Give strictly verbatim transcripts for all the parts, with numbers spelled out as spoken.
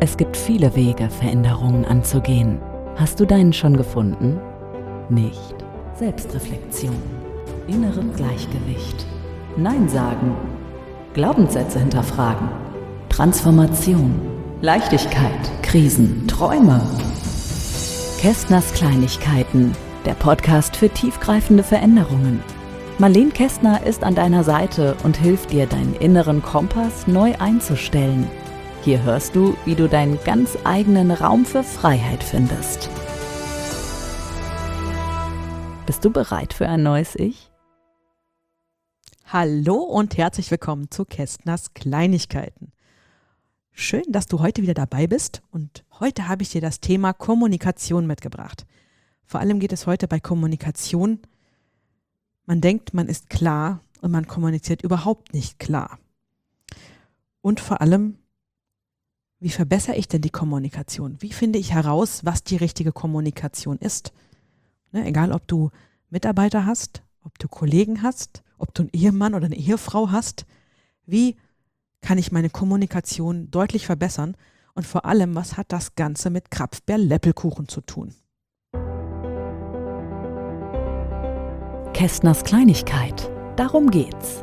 Es gibt viele Wege, Veränderungen anzugehen. Hast du deinen schon gefunden? Nicht. Selbstreflexion, inneres Gleichgewicht, Nein sagen, Glaubenssätze hinterfragen, Transformation, Leichtigkeit, Krisen, Träume. Kästners Kleinigkeiten, der Podcast für tiefgreifende Veränderungen. Marlene Kästner ist an deiner Seite und hilft dir, deinen inneren Kompass neu einzustellen. Hier hörst du, wie du deinen ganz eigenen Raum für Freiheit findest. Bist du bereit für ein neues Ich? Hallo und herzlich willkommen zu Kästners Kleinigkeiten. Schön, dass du heute wieder dabei bist und heute habe ich dir das Thema Kommunikation mitgebracht. Vor allem geht es heute bei Kommunikation. Man denkt, man ist klar und man kommuniziert überhaupt nicht klar. Und vor allem, wie verbessere ich denn die Kommunikation? Wie finde ich heraus, was die richtige Kommunikation ist? Ne, egal, ob du Mitarbeiter hast, ob du Kollegen hast, ob du einen Ehemann oder eine Ehefrau hast. Wie kann ich meine Kommunikation deutlich verbessern? Und vor allem, was hat das Ganze mit Krapfbär-Läppelkuchen zu tun? Kästners Kleinigkeit. Darum geht's.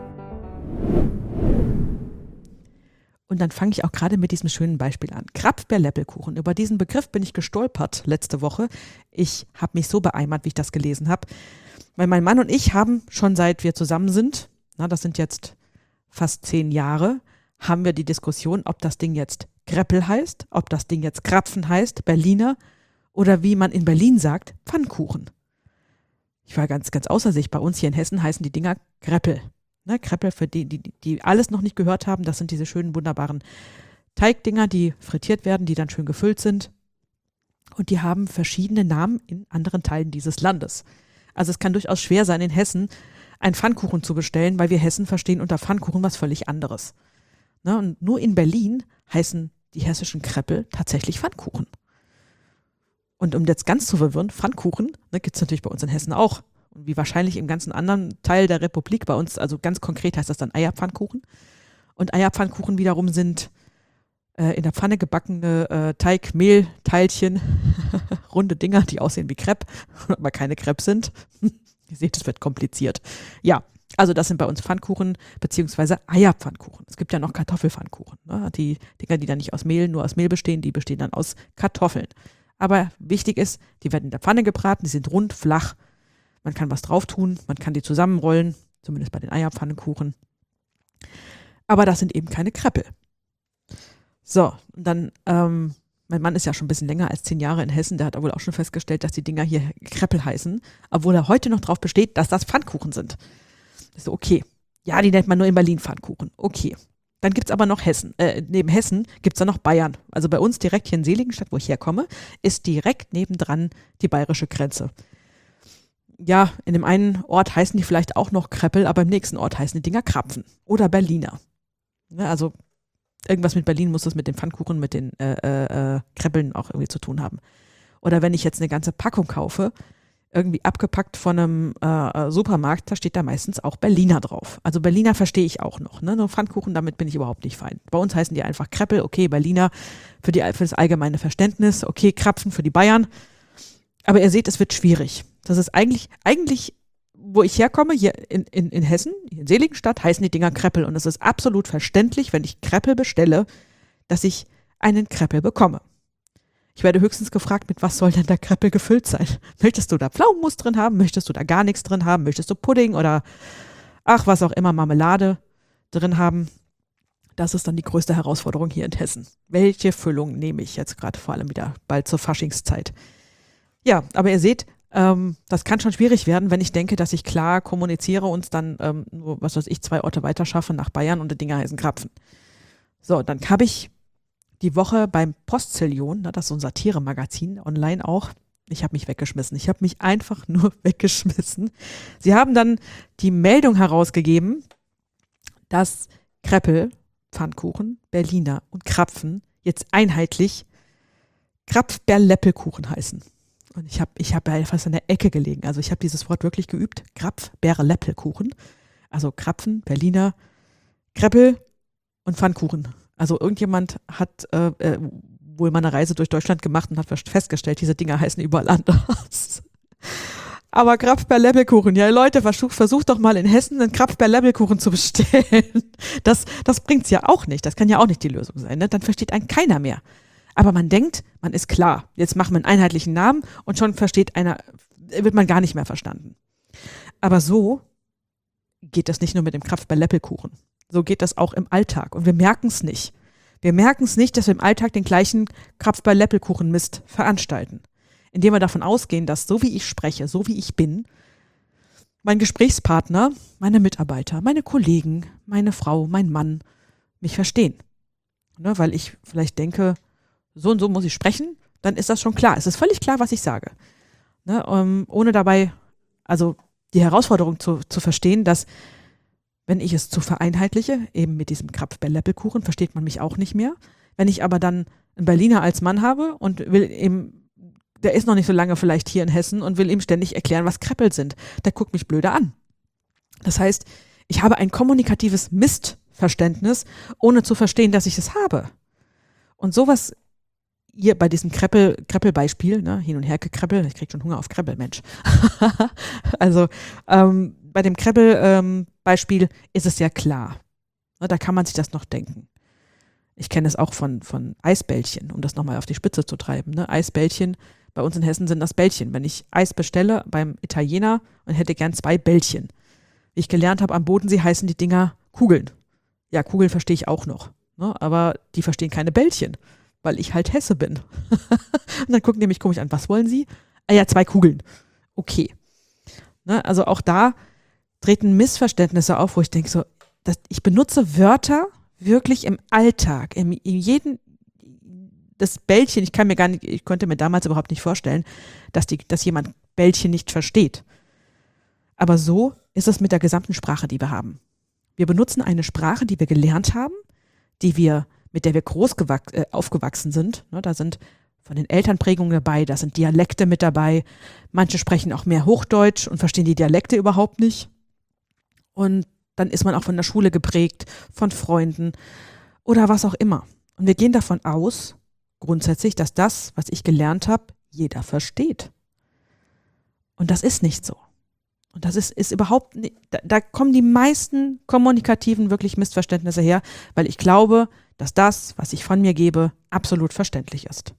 Und dann fange ich auch gerade mit diesem schönen Beispiel an. Krapfbär-Läppelkuchen. Über diesen Begriff bin ich gestolpert letzte Woche. Ich habe mich so beeimert, wie ich das gelesen habe. Weil mein Mann und ich haben schon seit wir zusammen sind, na, das sind jetzt fast zehn Jahre, haben wir die Diskussion, ob das Ding jetzt Kreppel heißt, ob das Ding jetzt Krapfen heißt, Berliner oder wie man in Berlin sagt, Pfannkuchen. Ich war ganz, ganz außer sich. Bei uns hier in Hessen heißen die Dinger Kreppel. Ne, Kreppel, für die, die, die alles noch nicht gehört haben, das sind diese schönen, wunderbaren Teigdinger, die frittiert werden, die dann schön gefüllt sind. Und die haben verschiedene Namen in anderen Teilen dieses Landes. Also es kann durchaus schwer sein, in Hessen einen Pfannkuchen zu bestellen, weil wir Hessen verstehen unter Pfannkuchen was völlig anderes. Ne, und nur in Berlin heißen die hessischen Kreppel tatsächlich Pfannkuchen. Und um jetzt ganz zu verwirren, Pfannkuchen ne, gibt es natürlich bei uns in Hessen auch. Und wie wahrscheinlich im ganzen anderen Teil der Republik bei uns, also ganz konkret heißt das dann Eierpfannkuchen. Und Eierpfannkuchen wiederum sind äh, in der Pfanne gebackene äh, Teig-Mehl-Teilchen, runde Dinger, die aussehen wie Crepe, aber keine Crepe sind. Ihr seht, es wird kompliziert. Ja, also das sind bei uns Pfannkuchen beziehungsweise Eierpfannkuchen. Es gibt ja noch Kartoffelpfannkuchen. Ne? Die Dinger, die dann nicht aus Mehl, nur aus Mehl bestehen, die bestehen dann aus Kartoffeln. Aber wichtig ist, die werden in der Pfanne gebraten, die sind rund, flach. Man kann was drauf tun, man kann die zusammenrollen, zumindest bei den Eierpfannkuchen. Aber das sind eben keine Kreppel. So, und dann, ähm, mein Mann ist ja schon ein bisschen länger als zehn Jahre in Hessen, der hat wohl auch schon festgestellt, dass die Dinger hier Kreppel heißen, obwohl er heute noch drauf besteht, dass das Pfannkuchen sind. Ich so, okay, ja, die nennt man nur in Berlin Pfannkuchen. Okay. Dann gibt es aber noch Hessen. Äh, neben Hessen gibt es dann noch Bayern. Also bei uns direkt hier in Seligenstadt, wo ich herkomme, ist direkt nebendran die bayerische Grenze. Ja, in dem einen Ort heißen die vielleicht auch noch Kreppel, aber im nächsten Ort heißen die Dinger Krapfen oder Berliner. Ja, also irgendwas mit Berlin muss das mit dem Pfannkuchen, mit den äh, äh, Kreppeln auch irgendwie zu tun haben. Oder wenn ich jetzt eine ganze Packung kaufe, irgendwie abgepackt von einem äh, Supermarkt, da steht da meistens auch Berliner drauf. Also Berliner verstehe ich auch noch. Ne? Nur Pfannkuchen, damit bin ich überhaupt nicht fein. Bei uns heißen die einfach Kreppel, okay, Berliner für, die, für das allgemeine Verständnis, okay, Krapfen für die Bayern. Aber ihr seht, es wird schwierig. Das ist eigentlich, eigentlich, wo ich herkomme, hier in, in, in Hessen, hier in Seligenstadt, heißen die Dinger Kreppel. Und es ist absolut verständlich, wenn ich Kreppel bestelle, dass ich einen Kreppel bekomme. Ich werde höchstens gefragt, mit was soll denn der Kreppel gefüllt sein? Möchtest du da Pflaumenmus drin haben? Möchtest du da gar nichts drin haben? Möchtest du Pudding oder ach, was auch immer, Marmelade drin haben? Das ist dann die größte Herausforderung hier in Hessen. Welche Füllung nehme ich jetzt gerade vor allem wieder bald zur Faschingszeit? Ja, aber ihr seht, ähm, das kann schon schwierig werden, wenn ich denke, dass ich klar kommuniziere und dann ähm, nur, was weiß ich, zwei Orte weiter schaffe nach Bayern und die Dinger heißen Krapfen. So, dann habe ich die Woche beim Postzillion, ne, das ist so ein Satire-Magazin, online auch, ich habe mich weggeschmissen. Ich habe mich einfach nur weggeschmissen. Sie haben dann die Meldung herausgegeben, dass Kreppel, Pfannkuchen, Berliner und Krapfen jetzt einheitlich Krapfbär-Läppelkuchen heißen. Und ich habe ich hab ja fast an der Ecke gelegen. Also ich habe dieses Wort wirklich geübt. Krapfbär-Läppelkuchen. Also Krapfen, Berliner, Kreppel und Pfannkuchen. Also irgendjemand hat äh, wohl mal eine Reise durch Deutschland gemacht und hat festgestellt, diese Dinger heißen überall anders. Aber Krapfber-Lebelkuchen, ja Leute, versucht, versucht doch mal in Hessen einen Krapfber-Lebelkuchen zu bestellen. Das, das bringt's ja auch nicht, das kann ja auch nicht die Lösung sein, ne? Dann versteht einen keiner mehr. Aber man denkt, man ist klar, jetzt machen wir einen einheitlichen Namen und schon versteht einer, wird man gar nicht mehr verstanden. Aber so geht das nicht nur mit dem Krapfber-Lebelkuchen. So geht das auch im Alltag und wir merken es nicht. Wir merken es nicht, dass wir im Alltag den gleichen Krapfber-Lebelkuchen-Mist veranstalten. Indem wir davon ausgehen, dass so wie ich spreche, so wie ich bin, mein Gesprächspartner, meine Mitarbeiter, meine Kollegen, meine Frau, mein Mann mich verstehen. Ne, weil ich vielleicht denke, so und so muss ich sprechen, dann ist das schon klar. Es ist völlig klar, was ich sage. Ne, um, ohne dabei, also die Herausforderung zu, zu verstehen, dass wenn ich es zu vereinheitliche, eben mit diesem Krapfber-Lebelkuchen, versteht man mich auch nicht mehr. Wenn ich aber dann einen Berliner als Mann habe und will eben, der ist noch nicht so lange vielleicht hier in Hessen und will ihm ständig erklären, was Kreppel sind. Der guckt mich blöde an. Das heißt, ich habe ein kommunikatives Missverständnis, ohne zu verstehen, dass ich es habe. Und sowas hier bei diesem Kreppel, Kreppel-Beispiel, ne, hin und her gekreppel, ich krieg schon Hunger auf Kreppel, Mensch. Also ähm, bei dem Kreppel-Beispiel ähm, ist es ja klar. Ne, da kann man sich das noch denken. Ich kenne es auch von, von Eisbällchen, um das nochmal auf die Spitze zu treiben. Ne? Eisbällchen, bei uns in Hessen sind das Bällchen. Wenn ich Eis bestelle beim Italiener und hätte gern zwei Bällchen. Wie ich gelernt habe, am Bodensee heißen die Dinger Kugeln. Ja, Kugeln verstehe ich auch noch. Ne? Aber die verstehen keine Bällchen, weil ich halt Hesse bin. Und dann gucken die mich komisch an. Was wollen sie? Ah ja, zwei Kugeln. Okay. Ne? Also auch da treten Missverständnisse auf, wo ich denke so, dass ich benutze Wörter wirklich im Alltag, in, in jedem, das Bällchen, ich kann mir gar nicht, ich konnte mir damals überhaupt nicht vorstellen, dass, die, dass jemand Bällchen nicht versteht. Aber so ist es mit der gesamten Sprache, die wir haben. Wir benutzen eine Sprache, die wir gelernt haben, die wir, mit der wir groß gewach- äh, aufgewachsen sind. Ne, da sind von den Elternprägungen dabei, da sind Dialekte mit dabei. Manche sprechen auch mehr Hochdeutsch und verstehen die Dialekte überhaupt nicht. Und dann ist man auch von der Schule geprägt, von Freunden oder was auch immer. Und wir gehen davon aus, grundsätzlich, dass das, was ich gelernt habe, jeder versteht. Und das ist nicht so. Und das ist, ist überhaupt nicht, da, da kommen die meisten kommunikativen wirklich Missverständnisse her, weil ich glaube, dass das, was ich von mir gebe, absolut verständlich ist.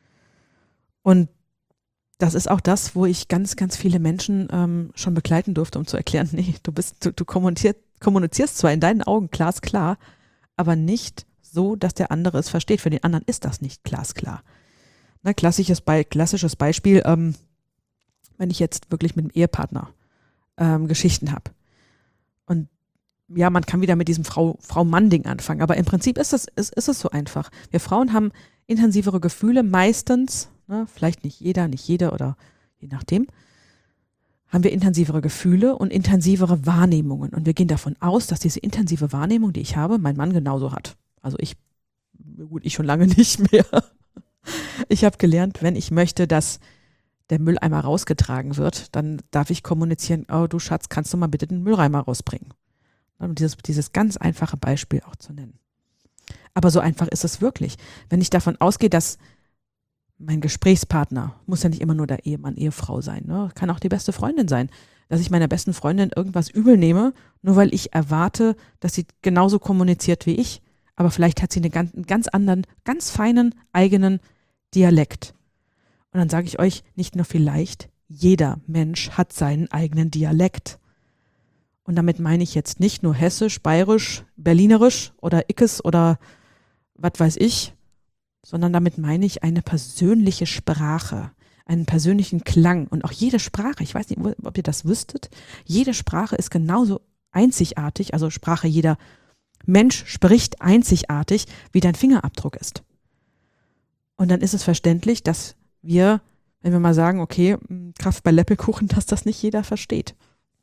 Und das ist auch das, wo ich ganz, ganz viele Menschen ähm, schon begleiten durfte, um zu erklären, nee, du bist, du, du kommunizierst, kommunizierst zwar in deinen Augen glasklar, aber nicht so, dass der andere es versteht. Für den anderen ist das nicht glasklar. Ne, klassisches, Be- klassisches Beispiel, ähm, wenn ich jetzt wirklich mit dem Ehepartner ähm, Geschichten habe. Und ja, man kann wieder mit diesem Frau, Frau-Mann-Ding anfangen, aber im Prinzip ist es, ist, ist es so einfach. Wir Frauen haben intensivere Gefühle, meistens, ne, vielleicht nicht jeder, nicht jede oder je nachdem, haben wir intensivere Gefühle und intensivere Wahrnehmungen. Und wir gehen davon aus, dass diese intensive Wahrnehmung, die ich habe, mein Mann genauso hat. Also ich, gut, ich schon lange nicht mehr. Ich habe gelernt, wenn ich möchte, dass der Mülleimer rausgetragen wird, dann darf ich kommunizieren, oh du Schatz, kannst du mal bitte den Mülleimer rausbringen? Und dieses, dieses ganz einfache Beispiel auch zu nennen. Aber so einfach ist es wirklich. Wenn ich davon ausgehe, dass mein Gesprächspartner, muss ja nicht immer nur der Ehemann, Ehefrau sein, ne? Kann auch die beste Freundin sein, dass ich meiner besten Freundin irgendwas übel nehme, nur weil ich erwarte, dass sie genauso kommuniziert wie ich, aber vielleicht hat sie einen ganz, einen ganz anderen, ganz feinen eigenen Dialekt. Und dann sage ich euch, nicht nur vielleicht, jeder Mensch hat seinen eigenen Dialekt. Und damit meine ich jetzt nicht nur Hessisch, Bayerisch, Berlinerisch oder Ickes oder was weiß ich, sondern damit meine ich eine persönliche Sprache, einen persönlichen Klang. Und auch jede Sprache, ich weiß nicht, ob ihr das wüsstet, jede Sprache ist genauso einzigartig, also Sprache, jeder Mensch spricht einzigartig, wie dein Fingerabdruck ist. Und dann ist es verständlich, dass wir, wenn wir mal sagen, okay, Krapfber-Lebelkuchen, dass das nicht jeder versteht.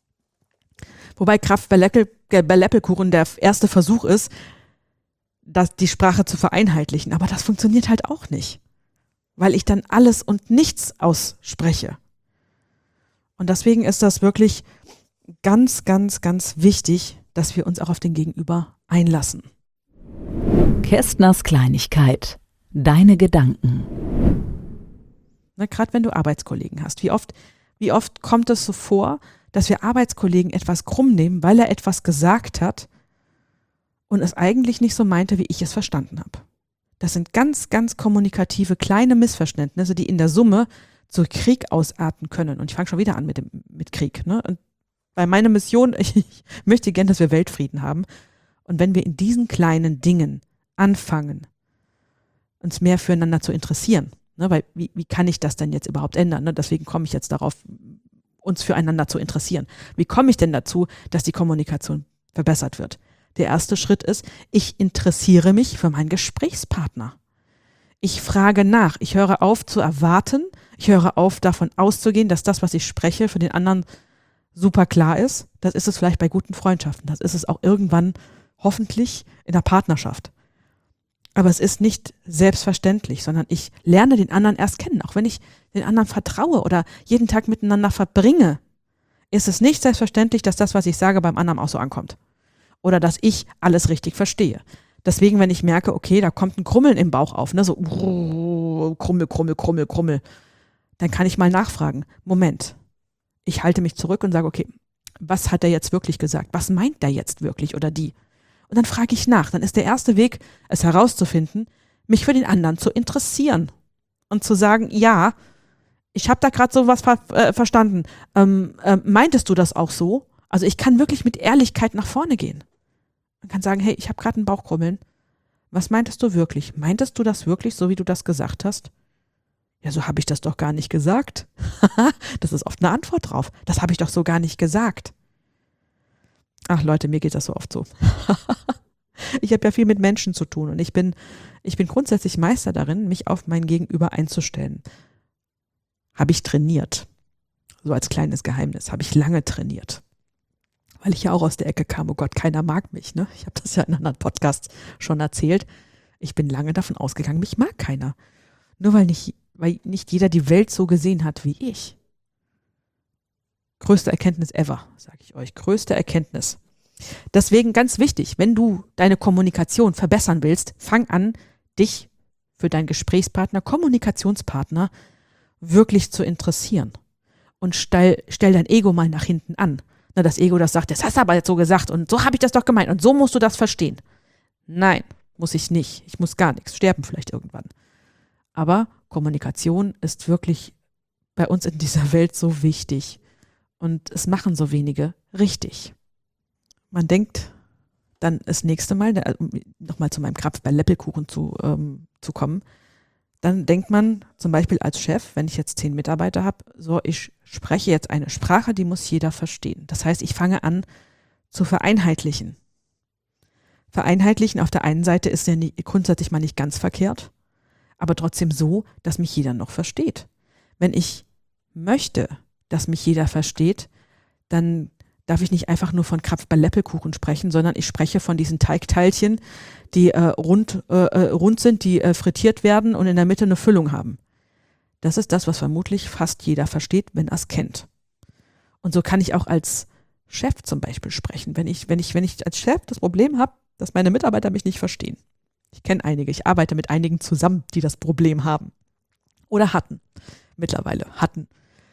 Wobei Krapfber-Lebelkuchen der erste Versuch ist, das, die Sprache zu vereinheitlichen. Aber das funktioniert halt auch nicht, weil ich dann alles und nichts ausspreche. Und deswegen ist das wirklich ganz, ganz, ganz wichtig, dass wir uns auch auf den Gegenüber einlassen. Kästners Kleinigkeit. Deine Gedanken. Ne, gerade wenn du Arbeitskollegen hast. Wie oft, wie oft kommt es so vor, dass wir Arbeitskollegen etwas krumm nehmen, weil er etwas gesagt hat und es eigentlich nicht so meinte, wie ich es verstanden habe. Das sind ganz, ganz kommunikative kleine Missverständnisse, die in der Summe zu Krieg ausarten können. Und ich fange schon wieder an mit, dem, mit Krieg. Ne? Und bei meiner Mission, ich, ich möchte gerne, dass wir Weltfrieden haben. Und wenn wir in diesen kleinen Dingen anfangen, uns mehr füreinander zu interessieren, ne? Weil wie, wie kann ich das denn jetzt überhaupt ändern? Ne? Deswegen komme ich jetzt darauf, uns füreinander zu interessieren. Wie komme ich denn dazu, dass die Kommunikation verbessert wird? Der erste Schritt ist, ich interessiere mich für meinen Gesprächspartner. Ich frage nach. Ich höre auf zu erwarten. Ich höre auf, davon auszugehen, dass das, was ich spreche, für den anderen super klar ist. Das ist es vielleicht bei guten Freundschaften. Das ist es auch irgendwann hoffentlich in der Partnerschaft. Aber es ist nicht selbstverständlich, sondern ich lerne den anderen erst kennen. Auch wenn ich den anderen vertraue oder jeden Tag miteinander verbringe, ist es nicht selbstverständlich, dass das, was ich sage, beim anderen auch so ankommt. Oder dass ich alles richtig verstehe. Deswegen, wenn ich merke, okay, da kommt ein Krummeln im Bauch auf, ne, so uh, Krummel, Krummel, Krummel, Krummel, dann kann ich mal nachfragen. Moment, ich halte mich zurück und sage, okay, was hat er jetzt wirklich gesagt? Was meint der jetzt wirklich oder die? Und dann frage ich nach. Dann ist der erste Weg, es herauszufinden, mich für den anderen zu interessieren und zu sagen, ja, ich habe da gerade so was ver- äh, verstanden. Ähm, äh, meintest du das auch so? Also ich kann wirklich mit Ehrlichkeit nach vorne gehen. Man kann sagen, hey, ich habe gerade einen Bauchkrummeln. Was meintest du wirklich? Meintest du das wirklich, so wie du das gesagt hast? Ja, so habe ich das doch gar nicht gesagt. Das ist oft eine Antwort drauf. Das habe ich doch so gar nicht gesagt. Ach Leute, mir geht das so oft so. Ich habe ja viel mit Menschen zu tun und ich bin, ich bin grundsätzlich Meister darin, mich auf mein Gegenüber einzustellen. Habe ich trainiert. So als kleines Geheimnis. Habe ich lange trainiert. Weil ich ja auch aus der Ecke kam, oh Gott, keiner mag mich. Ne? Ich habe das ja in anderen Podcasts schon erzählt. Ich bin lange davon ausgegangen, mich mag keiner. Nur weil nicht, weil nicht jeder die Welt so gesehen hat wie ich. Größte Erkenntnis ever, sage ich euch. Größte Erkenntnis. Deswegen ganz wichtig, wenn du deine Kommunikation verbessern willst, fang an, dich für deinen Gesprächspartner, Kommunikationspartner wirklich zu interessieren. Und stell, stell dein Ego mal nach hinten an. Na, das Ego, das sagt, das hast du aber jetzt so gesagt und so habe ich das doch gemeint und so musst du das verstehen. Nein, muss ich nicht. Ich muss gar nichts. Sterben vielleicht irgendwann. Aber Kommunikation ist wirklich bei uns in dieser Welt so wichtig. Und es machen so wenige richtig. Man denkt dann das nächste Mal, um nochmal zu meinem Krapfbär-Leppelkuchen zu, ähm, zu kommen, dann denkt man zum Beispiel als Chef, wenn ich jetzt zehn Mitarbeiter habe, so ich spreche jetzt eine Sprache, die muss jeder verstehen. Das heißt, ich fange an zu vereinheitlichen. Vereinheitlichen auf der einen Seite ist ja nicht, grundsätzlich mal nicht ganz verkehrt, aber trotzdem so, dass mich jeder noch versteht. Wenn ich möchte, dass mich jeder versteht, dann darf ich nicht einfach nur von Krapfbär-Leppelkuchen sprechen, sondern ich spreche von diesen Teigteilchen, die äh, rund, äh, rund sind, die äh, frittiert werden und in der Mitte eine Füllung haben. Das ist das, was vermutlich fast jeder versteht, wenn er es kennt. Und so kann ich auch als Chef zum Beispiel sprechen. Wenn ich, wenn ich, wenn ich als Chef das Problem habe, dass meine Mitarbeiter mich nicht verstehen. Ich kenne einige, ich arbeite mit einigen zusammen, die das Problem haben. Oder hatten. Mittlerweile hatten.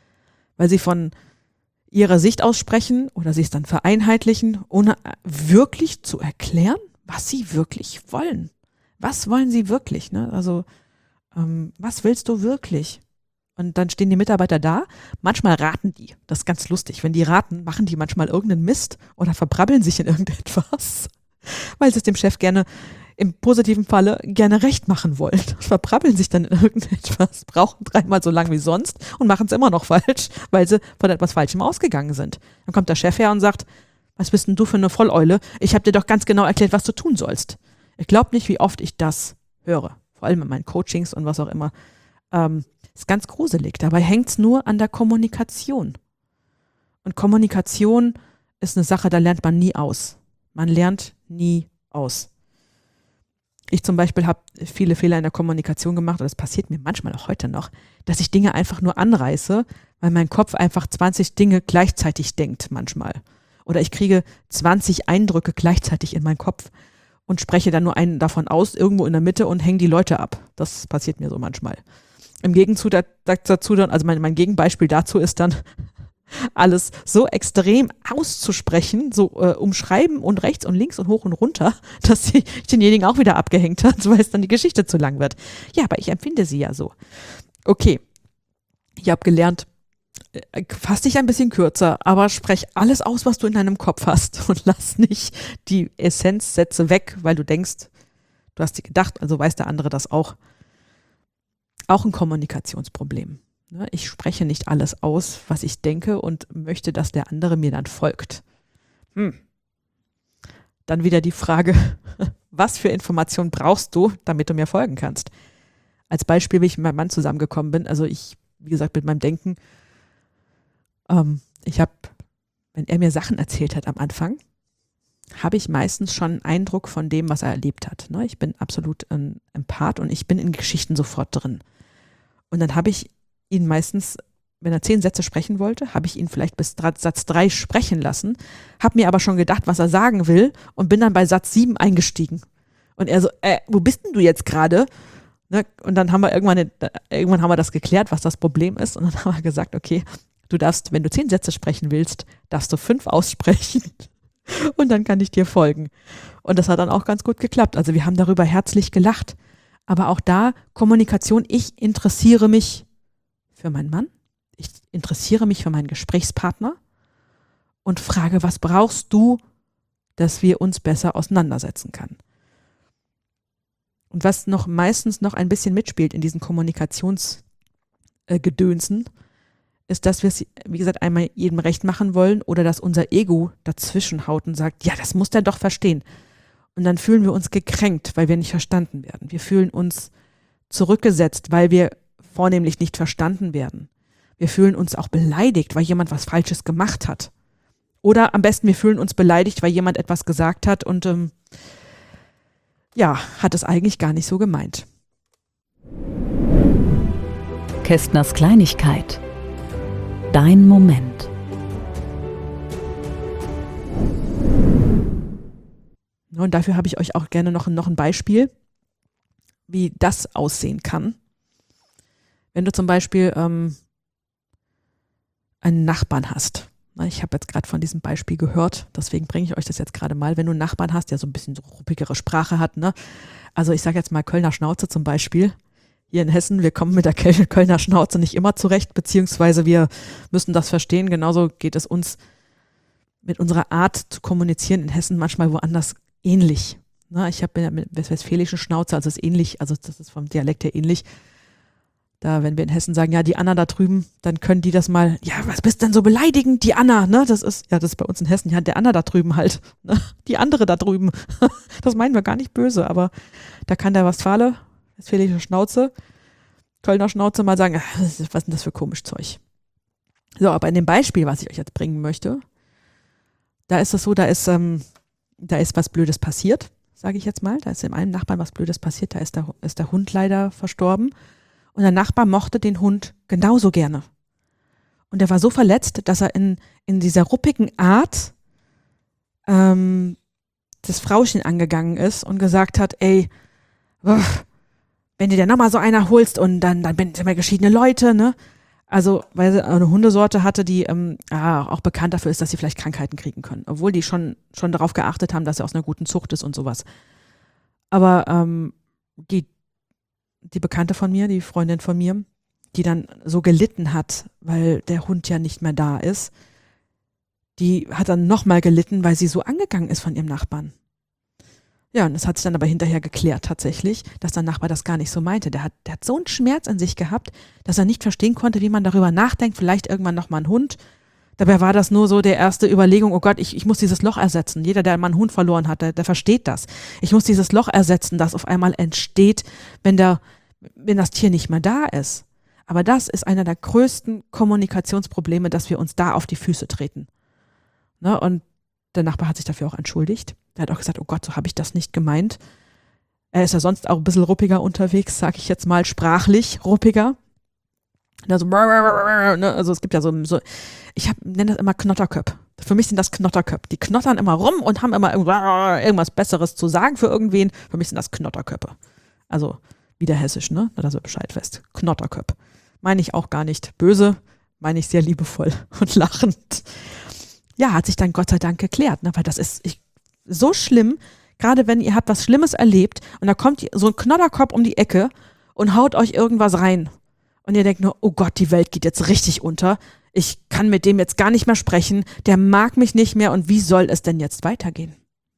Weil sie von ihrer Sicht aussprechen oder sie es dann vereinheitlichen, ohne wirklich zu erklären, was sie wirklich wollen. Was wollen sie wirklich? Ne? Also, ähm, was willst du wirklich? Und dann stehen die Mitarbeiter da, manchmal raten die, das ist ganz lustig, wenn die raten, machen die manchmal irgendeinen Mist oder verbrabbeln sich in irgendetwas, weil sie es dem Chef gerne, im positiven Falle, gerne recht machen wollen. Verbrabbeln sich dann in irgendetwas, brauchen dreimal so lang wie sonst und machen es immer noch falsch, weil sie von etwas Falschem ausgegangen sind. Dann kommt der Chef her und sagt, was bist denn du für eine Volleule? Ich habe dir doch ganz genau erklärt, was du tun sollst. Ich glaube nicht, wie oft ich das höre, vor allem in meinen Coachings und was auch immer. Ähm, ist ganz gruselig. Dabei hängt es nur an der Kommunikation. Und Kommunikation ist eine Sache, da lernt man nie aus. Man lernt nie aus. Ich zum Beispiel habe viele Fehler in der Kommunikation gemacht und das passiert mir manchmal auch heute noch, dass ich Dinge einfach nur anreiße, weil mein Kopf einfach zwanzig Dinge gleichzeitig denkt manchmal. Oder ich kriege zwanzig Eindrücke gleichzeitig in meinen Kopf. und spreche dann nur einen davon aus, irgendwo in der Mitte und hänge die Leute ab. Das passiert mir so manchmal. Im Gegenzug dazu dann, also mein, mein Gegenbeispiel dazu ist dann, alles so extrem auszusprechen, so äh, umschreiben und rechts und links und hoch und runter, dass ich denjenigen auch wieder abgehängt hat, weil es dann die Geschichte zu lang wird. Ja, aber ich empfinde sie ja so. Okay, ich habe gelernt, äh, fass dich ein bisschen kürzer, aber sprech alles aus, was du in deinem Kopf hast und lass nicht die Essenzsätze weg, weil du denkst, du hast sie gedacht, also weiß der andere das auch. Auch ein Kommunikationsproblem. Ich spreche nicht alles aus, was ich denke und möchte, dass der andere mir dann folgt. Hm. Dann wieder die Frage, was für Informationen brauchst du, damit du mir folgen kannst? Als Beispiel, wie ich mit meinem Mann zusammengekommen bin, also ich, wie gesagt, mit meinem Denken, ähm, ich habe, wenn er mir Sachen erzählt hat am Anfang, habe ich meistens schon einen Eindruck von dem, was er erlebt hat. Ne? Ich bin absolut ein Empath und ich bin in Geschichten sofort drin. Und dann habe ich ihn meistens, wenn er zehn Sätze sprechen wollte, habe ich ihn vielleicht bis Satz drei sprechen lassen, habe mir aber schon gedacht, was er sagen will und bin dann bei Satz sieben eingestiegen. Und er so, äh, wo bist denn du jetzt gerade? Ne? Und dann haben wir irgendwann, irgendwann haben wir das geklärt, was das Problem ist. Und dann haben wir gesagt, okay, du darfst, wenn du zehn Sätze sprechen willst, darfst du fünf aussprechen und dann kann ich dir folgen. Und das hat dann auch ganz gut geklappt. Also wir haben darüber herzlich gelacht. Aber auch da Kommunikation, ich interessiere mich für meinen Mann, ich interessiere mich für meinen Gesprächspartner und frage, was brauchst du, dass wir uns besser auseinandersetzen können. Und was noch meistens noch ein bisschen mitspielt in diesen Kommunikationsgedönsen, äh, ist, dass wir es, wie gesagt, einmal jedem recht machen wollen oder dass unser Ego dazwischen haut und sagt, ja, das muss der doch verstehen. Und dann fühlen wir uns gekränkt, weil wir nicht verstanden werden. Wir fühlen uns zurückgesetzt, weil wir vornehmlich nicht verstanden werden. Wir fühlen uns auch beleidigt, weil jemand was Falsches gemacht hat. Oder am besten, wir fühlen uns beleidigt, weil jemand etwas gesagt hat und ähm, ja, hat es eigentlich gar nicht so gemeint. Kästners Kleinigkeit. Dein Moment. Und dafür habe ich euch auch gerne noch, noch ein Beispiel, wie das aussehen kann. Wenn du zum Beispiel ähm, einen Nachbarn hast. Na, ich habe jetzt gerade von diesem Beispiel gehört, deswegen bringe ich euch das jetzt gerade mal. Wenn du einen Nachbarn hast, der so ein bisschen so ruppigere Sprache hat, ne? Also ich sage jetzt mal Kölner Schnauze zum Beispiel. Hier in Hessen, wir kommen mit der Kölner Schnauze nicht immer zurecht, beziehungsweise wir müssen das verstehen. Genauso geht es uns mit unserer Art zu kommunizieren in Hessen manchmal woanders ähnlich. Na, ich habe mit westfälischen Schnauze, also ist ähnlich, also das ist vom Dialekt her ähnlich. Da, wenn wir in Hessen sagen, ja, die Anna da drüben, dann können die das mal, ja, was bist denn so beleidigend, die Anna, ne? Das ist, ja, das ist bei uns in Hessen, ja, der Anna da drüben halt, ne? Die andere da drüben. Das meinen wir gar nicht böse, aber da kann der Westfale, westfälische Schnauze, Kölner Schnauze mal sagen, was ist denn das für komisch Zeug? So, aber in dem Beispiel, was ich euch jetzt bringen möchte, da ist es so, da ist, ähm, da ist was Blödes passiert, sage ich jetzt mal. Da ist dem einen Nachbarn was Blödes passiert, da ist der, ist der Hund leider verstorben. Und der Nachbar mochte den Hund genauso gerne. Und er war so verletzt, dass er in, in dieser ruppigen Art ähm, das Frauchen angegangen ist und gesagt hat, ey, uff, wenn du dir nochmal so einer holst und dann, dann sind wir geschiedene Leute, ne? Also, weil sie eine Hundesorte hatte, die ähm, ja, auch bekannt dafür ist, dass sie vielleicht Krankheiten kriegen können. Obwohl die schon, schon darauf geachtet haben, dass sie aus einer guten Zucht ist und sowas. Aber ähm, die die Bekannte von mir, die Freundin von mir, die dann so gelitten hat, weil der Hund ja nicht mehr da ist, die hat dann nochmal gelitten, weil sie so angegangen ist von ihrem Nachbarn. Ja, und das hat sich dann aber hinterher geklärt tatsächlich, dass der Nachbar das gar nicht so meinte. Der hat, der hat so einen Schmerz in sich gehabt, dass er nicht verstehen konnte, wie man darüber nachdenkt, vielleicht irgendwann nochmal ein Hund. Dabei war das nur so der erste Überlegung, oh Gott, ich, ich muss dieses Loch ersetzen. Jeder, der mal einen Hund verloren hat, der, der versteht das. Ich muss dieses Loch ersetzen, das auf einmal entsteht, wenn, der, wenn das Tier nicht mehr da ist. Aber das ist einer der größten Kommunikationsprobleme, dass wir uns da auf die Füße treten. Ne? Und der Nachbar hat sich dafür auch entschuldigt. Der hat auch gesagt, oh Gott, so habe ich das nicht gemeint. Er ist ja sonst auch ein bisschen ruppiger unterwegs, sage ich jetzt mal, sprachlich ruppiger. Also, also es gibt ja so, so ich hab, nenne das immer Knotterköp. Für mich sind das Knotterköpfe. Die knottern immer rum und haben immer irgendwas Besseres zu sagen für irgendwen. Für mich sind das Knotterköpfe. Also wieder hessisch, ne? Dass ihr Bescheid wisst. Knotterköpfe. Meine ich auch gar nicht böse, meine ich sehr liebevoll und lachend. Ja, hat sich dann Gott sei Dank geklärt, ne? Weil das ist ich, so schlimm, gerade wenn ihr habt was Schlimmes erlebt und da kommt so ein Knotterkopf um die Ecke und haut euch irgendwas rein. Und ihr denkt nur, oh Gott, die Welt geht jetzt richtig unter. Ich kann mit dem jetzt gar nicht mehr sprechen. Der mag mich nicht mehr und wie soll es denn jetzt weitergehen?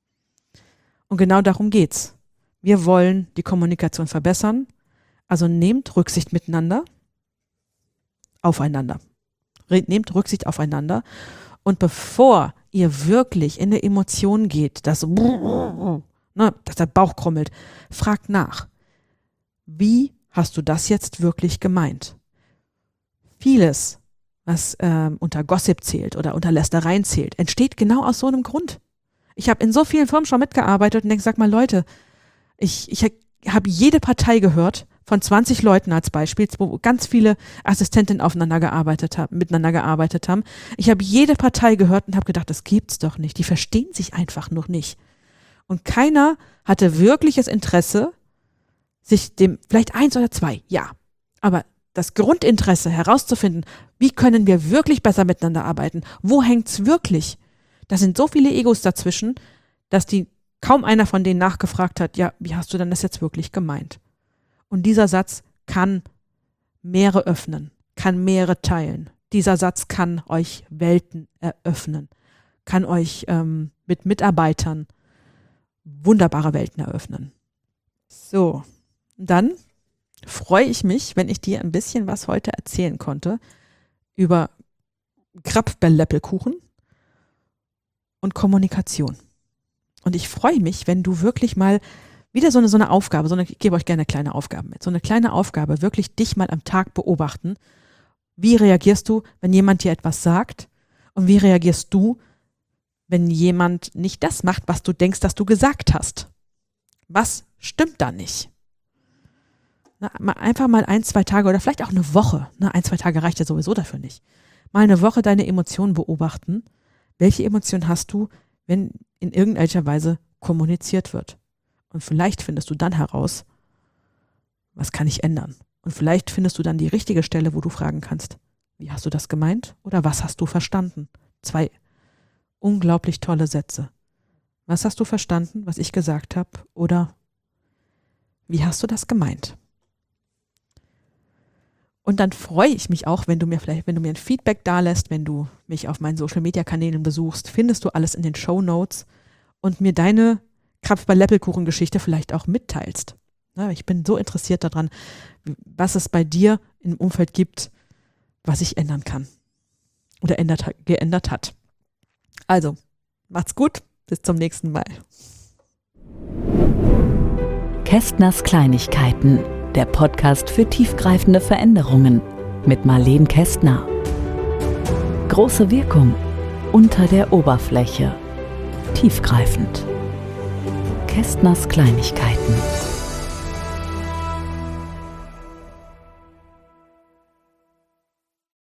Und genau darum geht's. Wir wollen die Kommunikation verbessern. Also nehmt Rücksicht miteinander, aufeinander. Nehmt Rücksicht aufeinander. Und bevor ihr wirklich in eine Emotion geht, dass, ne, dass der Bauch krummelt, fragt nach. Wie hast du das jetzt wirklich gemeint? Vieles, was ähm, unter Gossip zählt oder unter Lästereien zählt, entsteht genau aus so einem Grund. Ich habe in so vielen Firmen schon mitgearbeitet und denke, sag mal Leute, ich, ich habe jede Partei gehört, von zwanzig Leuten als Beispiel, wo ganz viele Assistentinnen aufeinander gearbeitet haben, miteinander gearbeitet haben. Ich habe jede Partei gehört und habe gedacht, das gibt's doch nicht. Die verstehen sich einfach noch nicht. Und keiner hatte wirkliches Interesse, sich dem, vielleicht eins oder zwei, ja, aber das Grundinteresse herauszufinden, wie können wir wirklich besser miteinander arbeiten? Wo hängt's wirklich? Da sind so viele Egos dazwischen, dass die kaum einer von denen nachgefragt hat, ja, wie hast du denn das jetzt wirklich gemeint? Und dieser Satz kann Meere öffnen, kann Meere teilen. Dieser Satz kann euch Welten eröffnen, kann euch ähm, mit Mitarbeitern wunderbare Welten eröffnen. So, dann freue ich mich, wenn ich dir ein bisschen was heute erzählen konnte über Krapfbällleppelkuchen und Kommunikation. Und ich freue mich, wenn du wirklich mal wieder so eine, so eine Aufgabe, so eine, ich gebe euch gerne kleine Aufgaben mit, so eine kleine Aufgabe, wirklich dich mal am Tag beobachten. Wie reagierst du, wenn jemand dir etwas sagt? Und wie reagierst du, wenn jemand nicht das macht, was du denkst, dass du gesagt hast? Was stimmt da nicht? Na, einfach mal ein, zwei Tage oder vielleicht auch eine Woche, ne, ein, zwei Tage reicht ja sowieso dafür nicht. Mal eine Woche deine Emotionen beobachten. Welche Emotionen hast du, wenn in irgendeiner Weise kommuniziert wird? Und vielleicht findest du dann heraus, was kann ich ändern? Und vielleicht findest du dann die richtige Stelle, wo du fragen kannst, wie hast du das gemeint oder was hast du verstanden? Zwei unglaublich tolle Sätze. Was hast du verstanden, was ich gesagt habe? Oder wie hast du das gemeint? Und dann freue ich mich auch, wenn du mir vielleicht, wenn du mir ein Feedback dalässt, wenn du mich auf meinen Social-Media-Kanälen besuchst, findest du alles in den Shownotes und mir deine Krapfbällleppelkuchen-Geschichte vielleicht auch mitteilst. Ja, ich bin so interessiert daran, was es bei dir im Umfeld gibt, was sich ändern kann oder ändert, geändert hat. Also, macht's gut, bis zum nächsten Mal. Kästners Kleinigkeiten, der Podcast für tiefgreifende Veränderungen mit Marlene Kästner. Große Wirkung unter der Oberfläche. Tiefgreifend. Kästners Kleinigkeiten.